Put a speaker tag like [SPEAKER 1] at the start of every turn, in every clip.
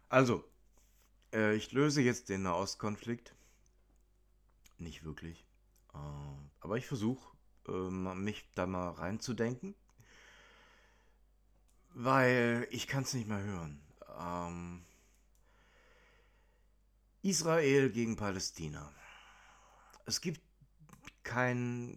[SPEAKER 1] Also, ich löse jetzt den Nahostkonflikt. Nicht wirklich. Äh, aber ich versuche, mich da mal reinzudenken, weil ich kann es nicht mehr hören. Israel gegen Palästina. Es gibt kein,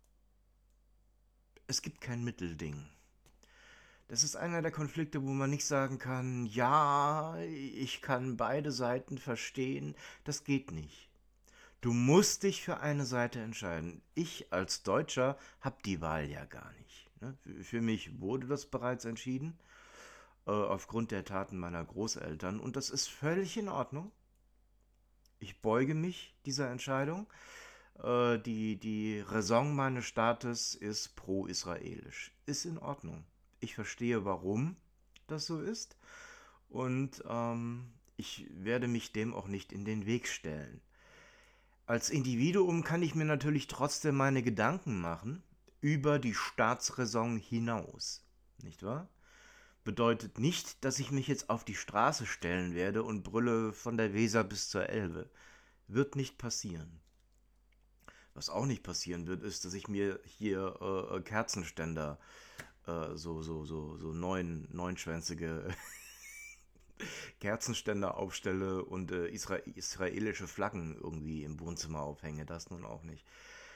[SPEAKER 1] es gibt kein Mittelding. Das ist einer der Konflikte, wo man nicht sagen kann, ja, ich kann beide Seiten verstehen. Das geht nicht. Du musst dich für eine Seite entscheiden. Ich als Deutscher habe die Wahl ja gar nicht. Ne? Für mich wurde das bereits entschieden, aufgrund der Taten meiner Großeltern. Und das ist völlig in Ordnung. Ich beuge mich dieser Entscheidung. Die Raison meines Staates ist pro-israelisch. Ist in Ordnung. Ich verstehe, warum das so ist. Und ich werde mich dem auch nicht in den Weg stellen. Als Individuum kann ich mir natürlich trotzdem meine Gedanken machen über die Staatsräson hinaus. Nicht wahr? Bedeutet nicht, dass ich mich jetzt auf die Straße stellen werde und brülle von der Weser bis zur Elbe. Wird nicht passieren. Was auch nicht passieren wird, ist, dass ich mir hier Kerzenständer, so neunschwänzige Kerzenständer aufstelle und israelische Flaggen irgendwie im Wohnzimmer aufhänge. Das nun auch nicht.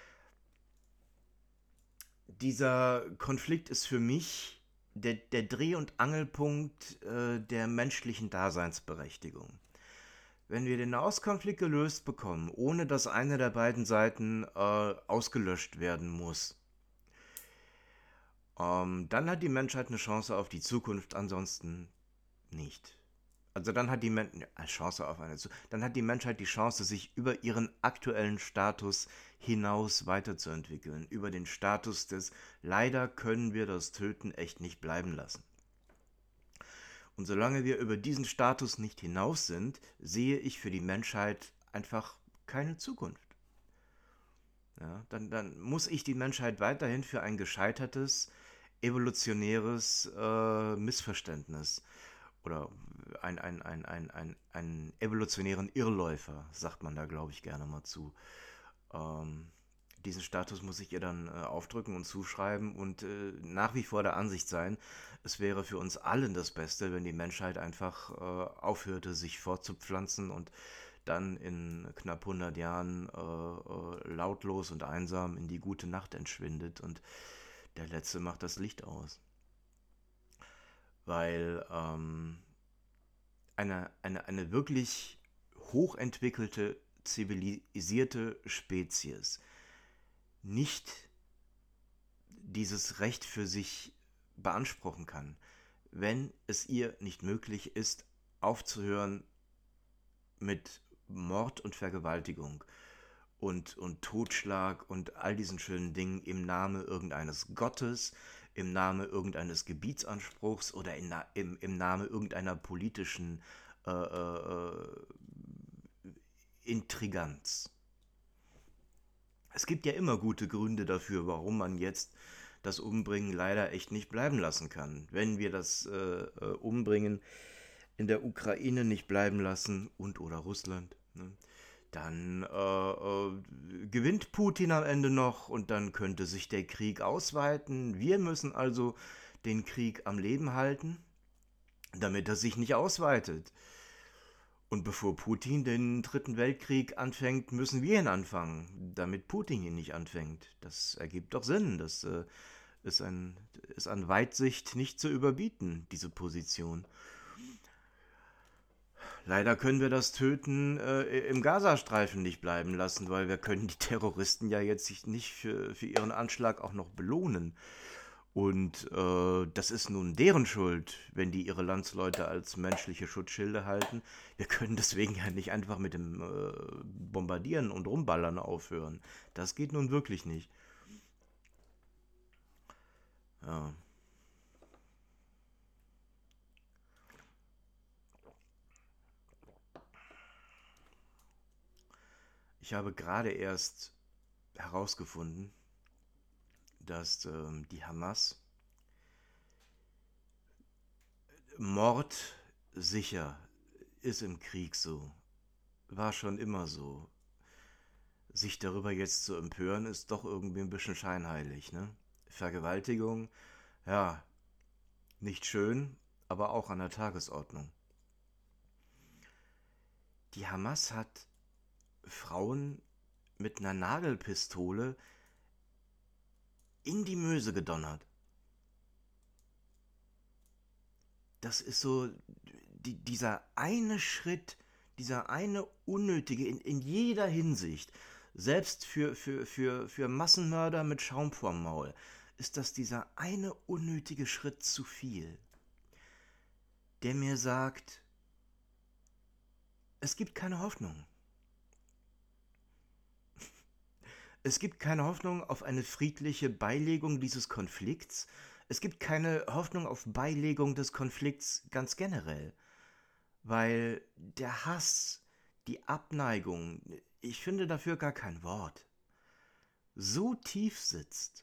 [SPEAKER 1] Dieser Konflikt ist für mich der Dreh- und Angelpunkt der menschlichen Daseinsberechtigung. Wenn wir den Nahostkonflikt gelöst bekommen, ohne dass eine der beiden Seiten ausgelöscht werden muss, dann hat die Menschheit eine Chance auf die Zukunft, ansonsten nicht. Also dann hat die Chance auf eine dann hat die Menschheit die Chance, sich über ihren aktuellen Status hinaus weiterzuentwickeln, über den Status des leider können wir das Töten echt nicht bleiben lassen. Und solange wir über diesen Status nicht hinaus sind, sehe ich für die Menschheit einfach keine Zukunft. Ja, dann muss ich die Menschheit weiterhin für ein gescheitertes, evolutionäres Missverständnis oder einen evolutionären Irrläufer, sagt man da, glaube ich, gerne mal zu. Ähm, Diesen Status muss ich ihr dann aufdrücken und zuschreiben und nach wie vor der Ansicht sein, es wäre für uns allen das Beste, wenn die Menschheit einfach aufhörte, sich fortzupflanzen und dann in knapp 100 Jahren lautlos und einsam in die gute Nacht entschwindet und der Letzte macht das Licht aus. Weil eine wirklich hochentwickelte, zivilisierte Spezies nicht dieses Recht für sich beanspruchen kann, wenn es ihr nicht möglich ist, aufzuhören mit Mord und Vergewaltigung und Totschlag und all diesen schönen Dingen im Namen irgendeines Gottes, im Namen irgendeines Gebietsanspruchs oder im Namen irgendeiner politischen Intriganz. Es gibt ja immer gute Gründe dafür, warum man jetzt das Umbringen leider echt nicht bleiben lassen kann. Wenn wir das Umbringen in der Ukraine nicht bleiben lassen und oder Russland, ne, dann gewinnt Putin am Ende noch und dann könnte sich der Krieg ausweiten. Wir müssen also den Krieg am Leben halten, damit er sich nicht ausweitet. Und bevor Putin den dritten Weltkrieg anfängt, müssen wir ihn anfangen, damit Putin ihn nicht anfängt. Das ergibt doch Sinn. Das ist an Weitsicht nicht zu überbieten, diese Position. Leider können wir das Töten im Gazastreifen nicht bleiben lassen, weil wir können die Terroristen ja jetzt sich nicht für ihren Anschlag auch noch belohnen. Und das ist nun deren Schuld, wenn die ihre Landsleute als menschliche Schutzschilde halten. Wir können deswegen ja nicht einfach mit dem Bombardieren und Rumballern aufhören. Das geht nun wirklich nicht. Ja. Ich habe gerade erst herausgefunden, dass die Hamas mordsicher ist im Krieg so. War schon immer so. Sich darüber jetzt zu empören, ist doch irgendwie ein bisschen scheinheilig, ne? Vergewaltigung, ja, nicht schön, aber auch an der Tagesordnung. Die Hamas hat Frauen mit einer Nagelpistole in die Möse gedonnert. Das ist so dieser eine Schritt, dieser eine unnötige in jeder Hinsicht, selbst für Massenmörder mit Schaum vorm Maul, ist das dieser eine unnötige Schritt zu viel, der mir sagt, es gibt keine Hoffnung. Es gibt keine Hoffnung auf eine friedliche Beilegung dieses Konflikts. Es gibt keine Hoffnung auf Beilegung des Konflikts ganz generell, weil der Hass, die Abneigung, ich finde dafür gar kein Wort, so tief sitzt.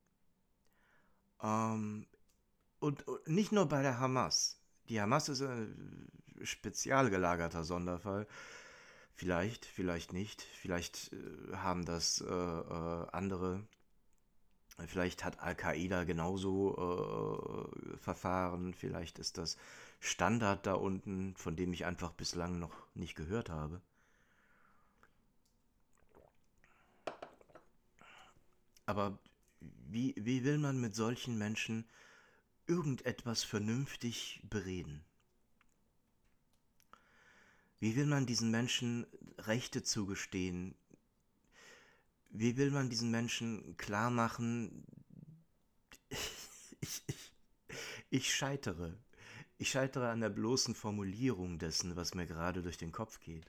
[SPEAKER 1] Ähm, und nicht nur bei der Hamas. Die Hamas ist ein spezial gelagerter Sonderfall. Vielleicht nicht. Vielleicht haben das andere. Vielleicht hat Al-Qaida genauso Verfahren. Vielleicht ist das Standard da unten, von dem ich einfach bislang noch nicht gehört habe. Aber wie will man mit solchen Menschen irgendetwas vernünftig bereden? Wie will man diesen Menschen Rechte zugestehen? Wie will man diesen Menschen klar machen, ich, ich, ich scheitere. Ich scheitere an der bloßen Formulierung dessen, was mir gerade durch den Kopf geht.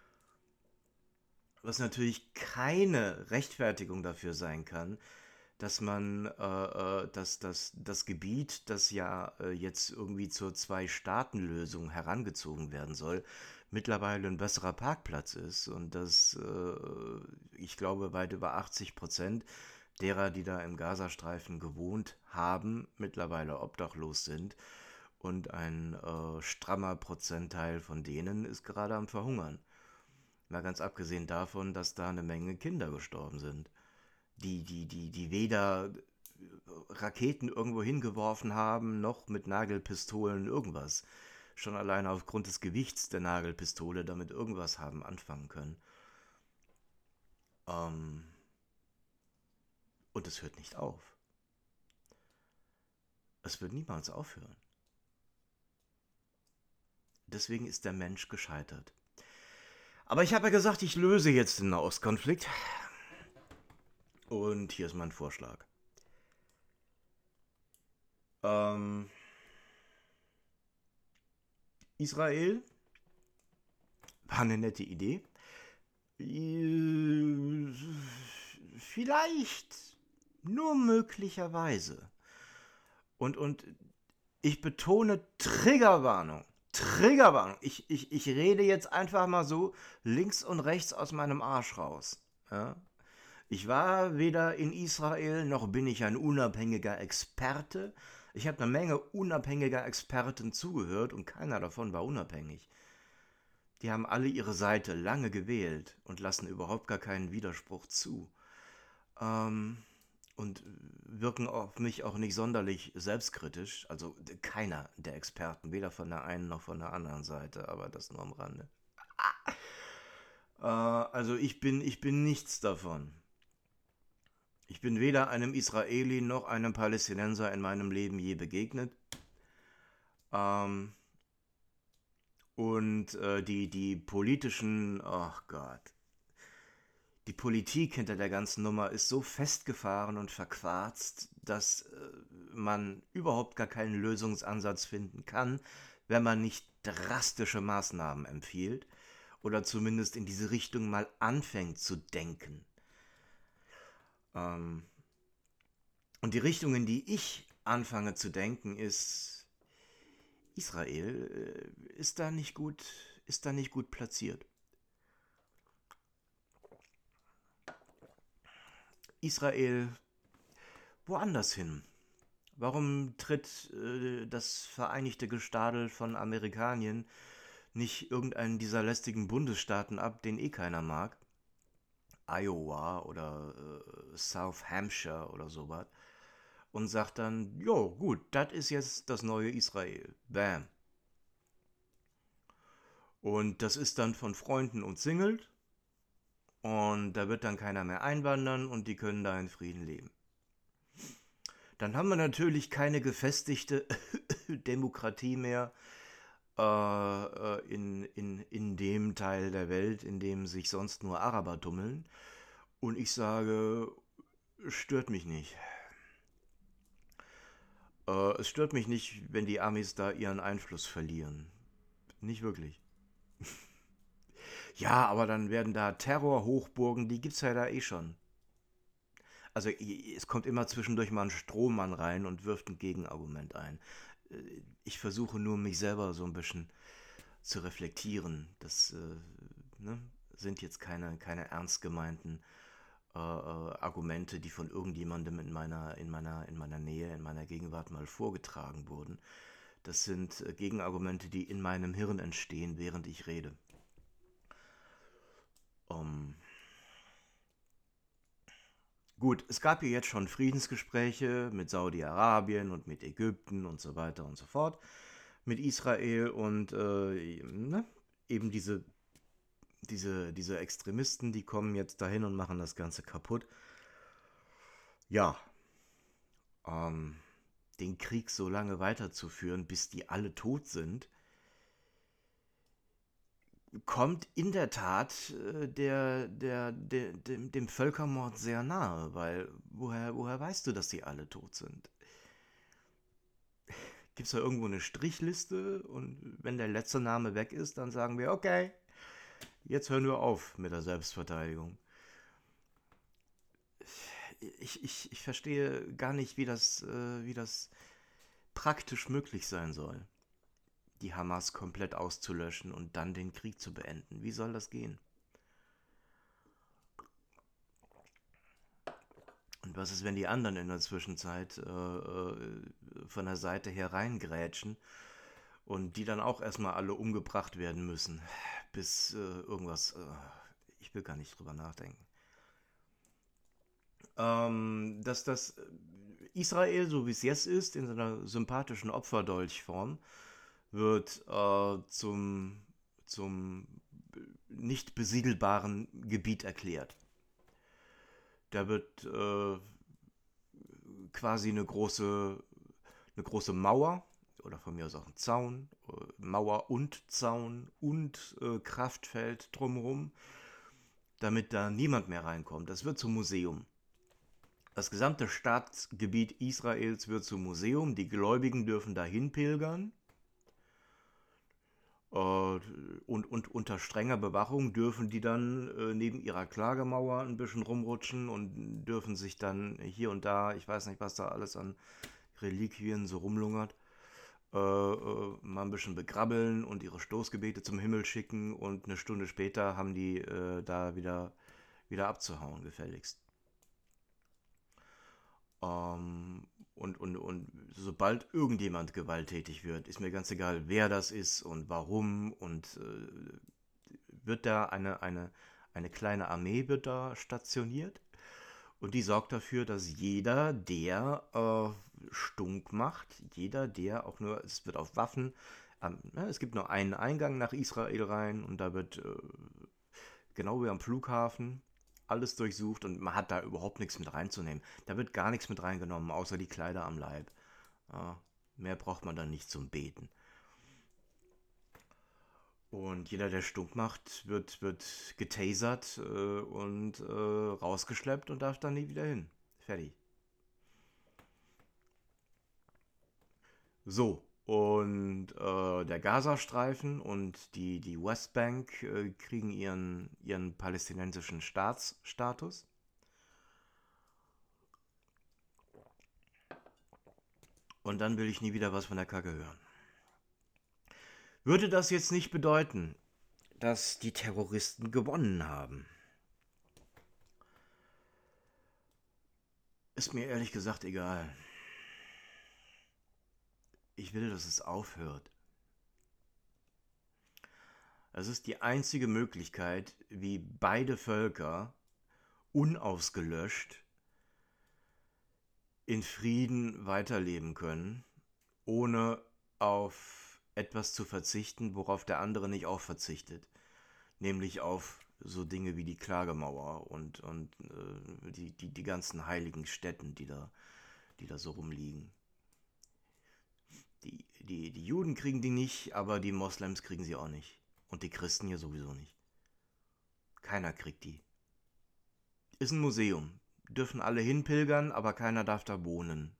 [SPEAKER 1] Was natürlich keine Rechtfertigung dafür sein kann, dass man das Gebiet, das ja jetzt irgendwie zur Zwei-Staaten-Lösung herangezogen werden soll, mittlerweile ein besserer Parkplatz ist und dass ich glaube weit über 80% derer, die da im Gazastreifen gewohnt haben, mittlerweile obdachlos sind und ein strammer Prozentteil von denen ist gerade am Verhungern. Mal ganz abgesehen davon, dass da eine Menge Kinder gestorben sind, die weder Raketen irgendwo hingeworfen haben, noch mit Nagelpistolen irgendwas. Schon alleine aufgrund des Gewichts der Nagelpistole damit irgendwas haben anfangen können. Ähm, und es hört nicht auf. Es wird niemals aufhören. Deswegen ist der Mensch gescheitert. Aber ich habe ja gesagt, ich löse jetzt den Nahostkonflikt. Und hier ist mein Vorschlag. Ähm, Israel war eine nette Idee. Vielleicht, nur möglicherweise. Und ich betone Triggerwarnung. Triggerwarnung. Ich rede jetzt einfach mal so links und rechts aus meinem Arsch raus. Ja? Ich war weder in Israel, noch bin ich ein unabhängiger Experte. Ich habe eine Menge unabhängiger Experten zugehört und keiner davon war unabhängig. Die haben alle ihre Seite lange gewählt und lassen überhaupt gar keinen Widerspruch zu. Ähm, und wirken auf mich auch nicht sonderlich selbstkritisch. Also keiner der Experten, weder von der einen noch von der anderen Seite, aber das nur am Rande. Also ich bin nichts davon. Ich bin weder einem Israeli noch einem Palästinenser in meinem Leben je begegnet. Ähm, und die politischen, ach Gott, die Politik hinter der ganzen Nummer ist so festgefahren und verquarzt, dass man überhaupt gar keinen Lösungsansatz finden kann, wenn man nicht drastische Maßnahmen empfiehlt oder zumindest in diese Richtung mal anfängt zu denken. Ähm, und die Richtung, in die ich anfange zu denken, ist, Israel ist da nicht gut platziert. Israel woanders hin. Warum tritt das Vereinigte Gestadel von Amerikanien nicht irgendeinen dieser lästigen Bundesstaaten ab, den eh keiner mag. Iowa oder South Hampshire oder sowas. Und sagt dann, jo, gut, das ist jetzt das neue Israel. Bam. Und das ist dann von Freunden umzingelt. Und da wird dann keiner mehr einwandern und die können da in Frieden leben. Dann haben wir natürlich keine gefestigte Demokratie mehr in dem Teil der Welt, in dem sich sonst nur Araber tummeln. Und ich sage, stört mich nicht. Es stört mich nicht, wenn die Amis da ihren Einfluss verlieren. Nicht wirklich. Ja, aber dann werden da Terrorhochburgen, die gibt's ja da eh schon. Also es kommt immer zwischendurch mal ein Strohmann rein und wirft ein Gegenargument ein. Ich versuche nur, mich selber so ein bisschen zu reflektieren. Das ne, sind jetzt keine ernst gemeinten Argumente, die von irgendjemandem in meiner Nähe, in meiner Gegenwart mal vorgetragen wurden. Das sind Gegenargumente, die in meinem Hirn entstehen, während ich rede. Ähm, Gut, es gab ja jetzt schon Friedensgespräche mit Saudi-Arabien und mit Ägypten und so weiter und so fort, mit Israel und ne, eben diese Extremisten, die kommen jetzt dahin und machen das Ganze kaputt. Ja, ähm, den Krieg so lange weiterzuführen, bis die alle tot sind, kommt in der Tat dem Völkermord sehr nahe, weil woher weißt du, dass die alle tot sind? Gibt es da irgendwo eine Strichliste und wenn der letzte Name weg ist, dann sagen wir, okay, jetzt hören wir auf mit der Selbstverteidigung. Ich verstehe gar nicht, wie das praktisch möglich sein soll, die Hamas komplett auszulöschen und dann den Krieg zu beenden. Wie soll das gehen? Und was ist, wenn die anderen in der Zwischenzeit von der Seite her reingrätschen und die dann auch erstmal alle umgebracht werden müssen, bis irgendwas... ich will gar nicht drüber nachdenken. Dass das Israel, so wie es jetzt ist, in seiner sympathischen Opferdolchform, wird zum nicht besiedelbaren Gebiet erklärt. Da wird quasi eine große Mauer oder von mir aus auch ein Zaun, Mauer und Zaun und Kraftfeld drumherum, damit da niemand mehr reinkommt. Das wird zum Museum. Das gesamte Staatsgebiet Israels wird zum Museum. Die Gläubigen dürfen dahin pilgern. Und unter strenger Bewachung dürfen die dann neben ihrer Klagemauer ein bisschen rumrutschen und dürfen sich dann hier und da, ich weiß nicht, was da alles an Reliquien so rumlungert, mal ein bisschen begrabbeln und ihre Stoßgebete zum Himmel schicken und eine Stunde später haben die da wieder abzuhauen, gefälligst. Und sobald irgendjemand gewalttätig wird, ist mir ganz egal, wer das ist und warum. Und wird da eine kleine Armee wird da stationiert. Und die sorgt dafür, dass jeder, der Stunk macht, jeder, der auch nur, es wird auf Waffen, es gibt nur einen Eingang nach Israel rein und da wird, genau wie am Flughafen, alles durchsucht und man hat da überhaupt nichts mit reinzunehmen. Da wird gar nichts mit reingenommen, außer die Kleider am Leib. Ja, mehr braucht man dann nicht zum Beten. Und jeder, der Stunk macht, wird getasert und rausgeschleppt und darf dann nie wieder hin. Fertig. So, und der Gazastreifen und die Westbank kriegen ihren palästinensischen Staatsstatus. Und dann will ich nie wieder was von der Kacke hören. Würde das jetzt nicht bedeuten, dass die Terroristen gewonnen haben? Ist mir ehrlich gesagt egal. Ich will, dass es aufhört. Das ist die einzige Möglichkeit, wie beide Völker unausgelöscht in Frieden weiterleben können, ohne auf etwas zu verzichten, worauf der andere nicht auch verzichtet. Nämlich auf so Dinge wie die Klagemauer und die ganzen heiligen Stätten, die da so rumliegen. Die Juden kriegen die nicht, aber die Moslems kriegen sie auch nicht. Und die Christen hier sowieso nicht. Keiner kriegt die. Ist ein Museum. Dürfen alle hinpilgern, aber keiner darf da wohnen.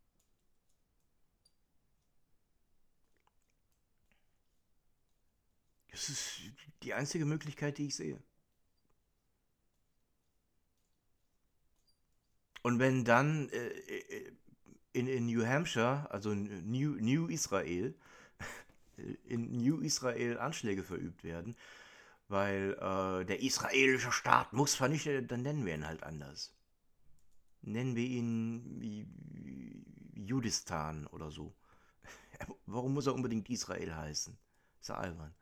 [SPEAKER 1] Das ist die einzige Möglichkeit, die ich sehe. Und wenn dann in New Hampshire, also New Israel, in New Israel Anschläge verübt werden, weil der israelische Staat muss vernichtet, dann nennen wir ihn halt anders. Nennen wir ihn Judistan oder so. Warum muss er unbedingt Israel heißen? Ist ja albern.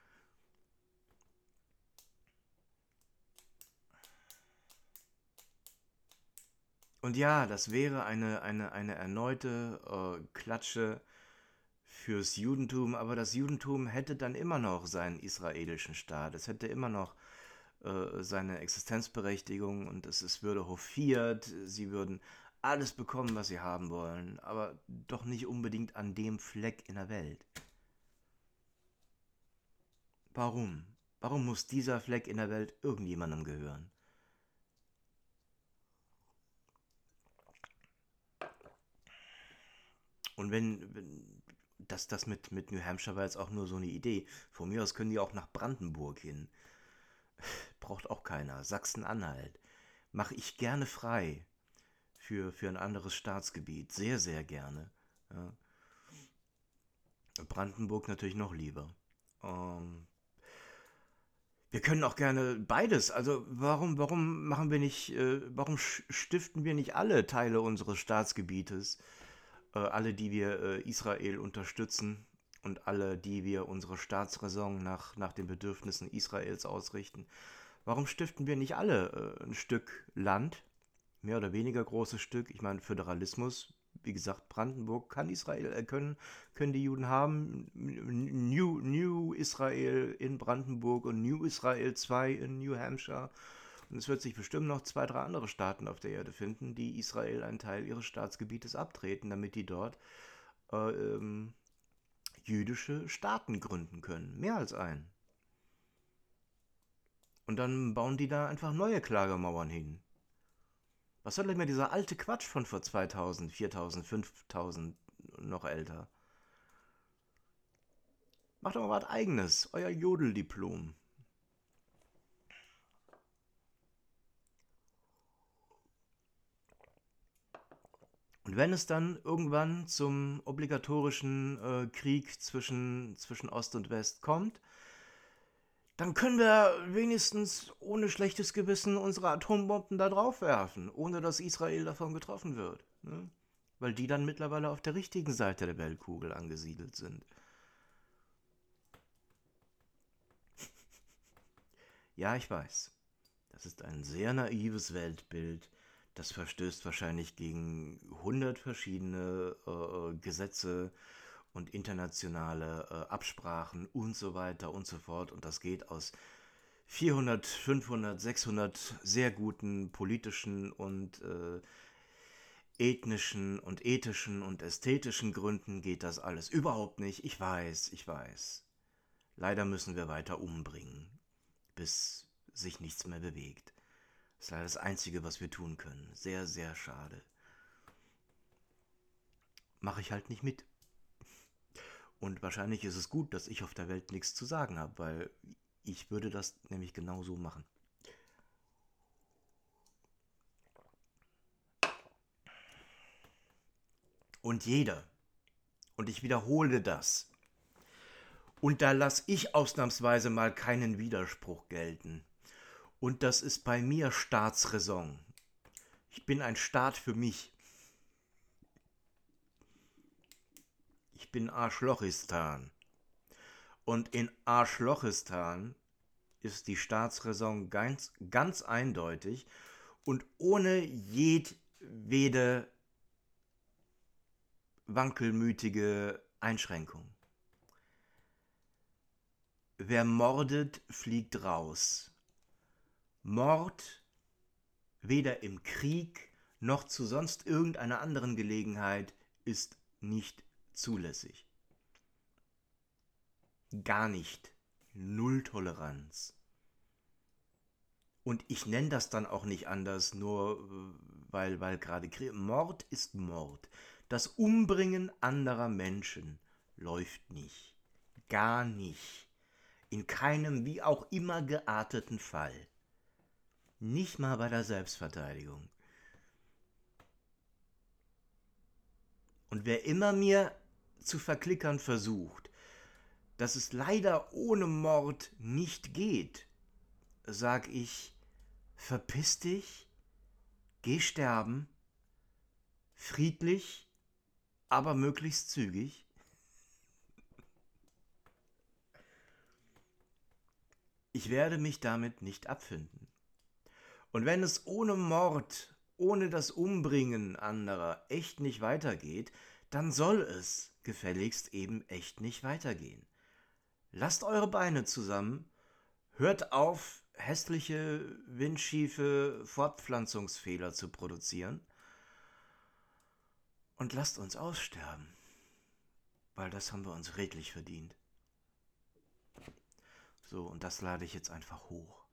[SPEAKER 1] Und ja, das wäre eine erneute Klatsche fürs Judentum, aber das Judentum hätte dann immer noch seinen israelischen Staat. Es hätte immer noch seine Existenzberechtigung und es würde hofiert, sie würden alles bekommen, was sie haben wollen, aber doch nicht unbedingt an dem Fleck in der Welt. Warum? Warum muss dieser Fleck in der Welt irgendjemandem gehören? Und wenn das mit New Hampshire war jetzt auch nur so eine Idee. Von mir aus können die auch nach Brandenburg hin. Braucht auch keiner. Sachsen-Anhalt. Mache ich gerne frei für ein anderes Staatsgebiet. Sehr, sehr gerne. Ja. Brandenburg natürlich noch lieber. Ähm, wir können auch gerne beides. Also warum machen wir nicht, warum stiften wir nicht alle Teile unseres Staatsgebietes, alle, die wir Israel unterstützen und alle, die wir unsere Staatsräson nach den Bedürfnissen Israels ausrichten? Warum stiften wir nicht alle ein Stück Land, mehr oder weniger großes Stück? Ich meine, Föderalismus, wie gesagt, Brandenburg kann Israel, können die Juden haben. New Israel in Brandenburg und New Israel 2 in New Hampshire. Und es wird sich bestimmt noch zwei, drei andere Staaten auf der Erde finden, die Israel einen Teil ihres Staatsgebietes abtreten, damit die dort äh, ähm, jüdische Staaten gründen können. Mehr als einen. Und dann bauen die da einfach neue Klagemauern hin. Was soll denn mir dieser alte Quatsch von vor 2000, 4000, 5000 noch älter? Macht doch mal was eigenes, euer Jodeldiplom. Und wenn es dann irgendwann zum obligatorischen Krieg zwischen Ost und West kommt, dann können wir wenigstens ohne schlechtes Gewissen unsere Atombomben da drauf werfen, ohne dass Israel davon getroffen wird. Ne? Weil die dann mittlerweile auf der richtigen Seite der Weltkugel angesiedelt sind. Ja, ich weiß. Das ist ein sehr naives Weltbild. Das verstößt wahrscheinlich gegen 100 verschiedene Gesetze und internationale Absprachen und so weiter und so fort. Und das geht aus 400, 500, 600 sehr guten politischen und ethnischen und ethischen und ästhetischen Gründen geht das alles überhaupt nicht. Ich weiß, ich weiß. Leider müssen wir weiter umbringen, bis sich nichts mehr bewegt. Das ist leider das Einzige, was wir tun können. Sehr, sehr schade. Mache ich halt nicht mit. Und wahrscheinlich ist es gut, dass ich auf der Welt nichts zu sagen habe, weil ich würde das nämlich genau so machen. Und jeder, und ich wiederhole das, und da lasse ich ausnahmsweise mal keinen Widerspruch gelten. Und das ist bei mir Staatsräson. Ich bin ein Staat für mich. Ich bin Arschlochistan. Und in Arschlochistan ist die Staatsräson ganz eindeutig und ohne jedwede wankelmütige Einschränkung. Wer mordet, fliegt raus. Mord, weder im Krieg noch zu sonst irgendeiner anderen Gelegenheit, ist nicht zulässig. Gar nicht. Null Toleranz. Und ich nenne das dann auch nicht anders, nur weil gerade Krieg. Mord ist Mord. Das Umbringen anderer Menschen läuft nicht. Gar nicht. In keinem wie auch immer gearteten Fall. Nicht mal bei der Selbstverteidigung. Und wer immer mir zu verklickern versucht, dass es leider ohne Mord nicht geht, sag ich, verpiss dich, geh sterben, friedlich, aber möglichst zügig. Ich werde mich damit nicht abfinden. Und wenn es ohne Mord, ohne das Umbringen anderer echt nicht weitergeht, dann soll es gefälligst eben echt nicht weitergehen. Lasst eure Beine zusammen, hört auf, hässliche, windschiefe Fortpflanzungsfehler zu produzieren und lasst uns aussterben, weil das haben wir uns redlich verdient. So, und das lade ich jetzt einfach hoch.